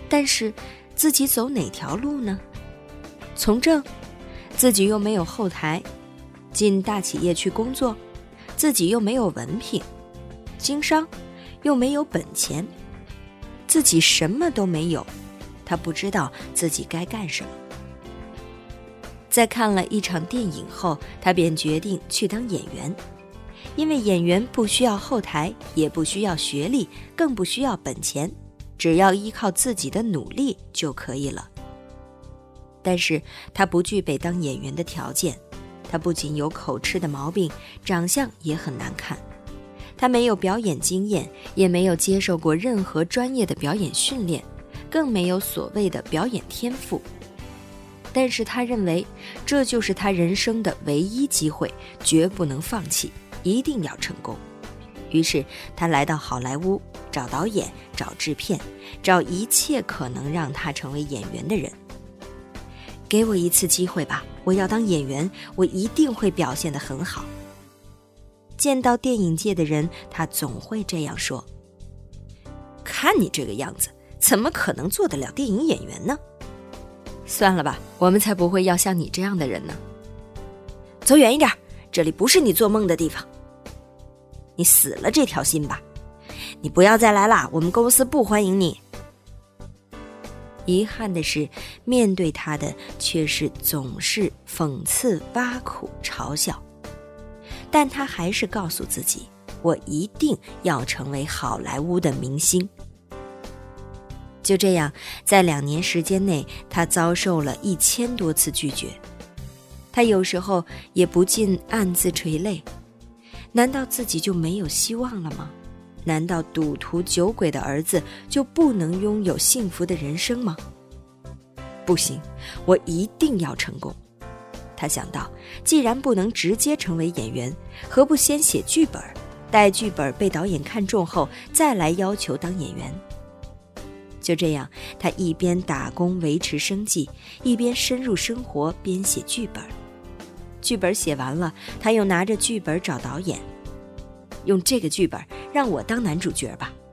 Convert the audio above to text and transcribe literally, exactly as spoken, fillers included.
但是自己走哪条路呢？从政，自己又没有后台；进大企业去工作，自己又没有文凭；经商，又没有本钱。自己什么都没有，他不知道自己该干什么。在看了一场电影后，他便决定去当演员，因为演员不需要后台，也不需要学历，更不需要本钱，只要依靠自己的努力就可以了。但是他不具备当演员的条件，他不仅有口吃的毛病，长相也很难看。他没有表演经验，也没有接受过任何专业的表演训练，更没有所谓的表演天赋。但是他认为这就是他人生的唯一机会，绝不能放弃，一定要成功。于是他来到好莱坞，找导演，找制片，找一切可能让他成为演员的人。给我一次机会吧，我要当演员，我一定会表现得很好。见到电影界的人，他总会这样说：看你这个样子，怎么可能做得了电影演员呢？算了吧，我们才不会要像你这样的人呢。走远一点，这里不是你做梦的地方。你死了这条心吧，你不要再来啦，我们公司不欢迎你。遗憾的是，面对他的却是总是讽刺、挖苦、嘲笑。但他还是告诉自己，我一定要成为好莱坞的明星。就这样，在两年时间内，他遭受了一千多次拒绝。他有时候也不禁暗自垂泪，难道自己就没有希望了吗？难道赌徒酒鬼的儿子就不能拥有幸福的人生吗？不行，我一定要成功。他想到，既然不能直接成为演员，何不先写剧本，待剧本被导演看中后，再来要求当演员。就这样，他一边打工维持生计，一边深入生活，边写剧本。剧本写完了，他又拿着剧本找导演，用这个剧本让我当男主角吧。